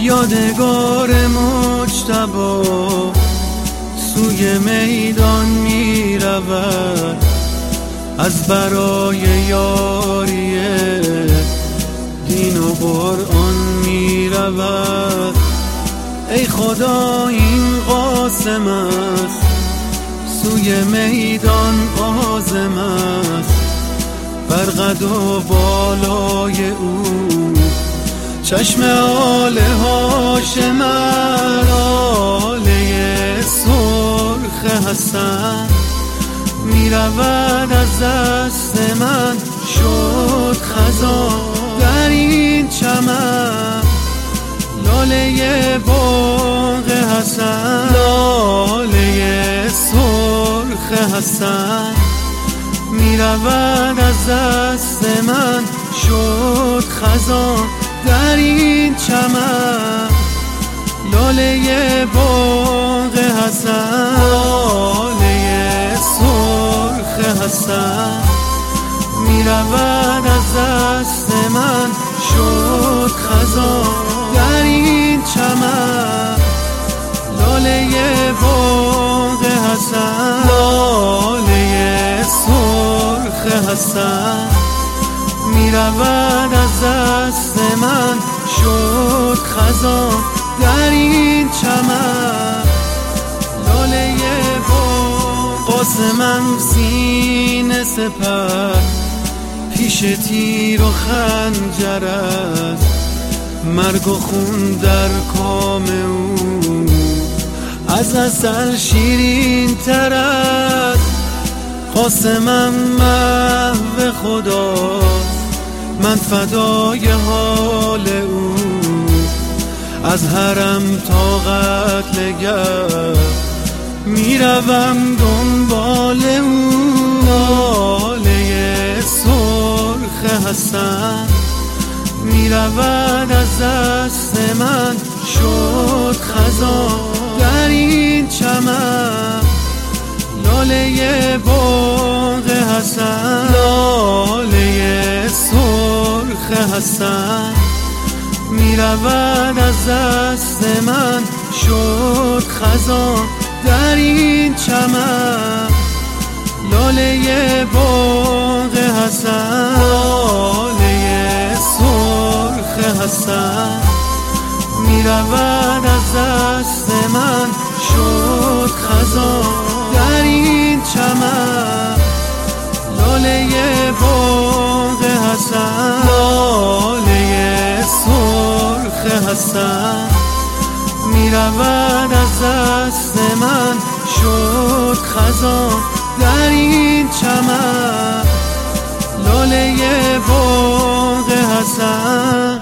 یادگار مجتبی سوی میدان می رود، از برای یاری دین و قرآن می رود. ای خدا این قاسم است، سوی میدان عازم است، بر قد و بالای او چشم آل هاشم، آله سرخ حسن می رود از دست من. شد خزان در این چمن، لاله باغ حسن، لاله سرخ حسن می رود از دست من. شد خزان در این چمن، لاله باغ حسن، لاله سرخ حسن می رود از دست من. شد خزان در این چمن، لاله باغ حسن، لاله سرخ حسن می رود از دست من. شد خزان در این چمن، لاله باغ. قاسمم سینه سپر پیش تیر و خنجر است، مرگ و خون در کام او از عسل شیرین تر است. قاسمم محو خدا، من فدای حال او، از حرم تا قتلگاه می روم دنبال او. لاله سرخ حسن می رود از دست من. شد خزان در این چمن، لاله باغ حسن، لاله سرخ حسن می رود از دست من. شد خزان در این چمن، لاله باغ حسن، لاله سرخ حسن می رود از دست من. شد خزان در این چمن، لاله باغ حسن، لاله سرخ حسن می رود از دست من. شد خزان در این چمن، لاله باغ حسن.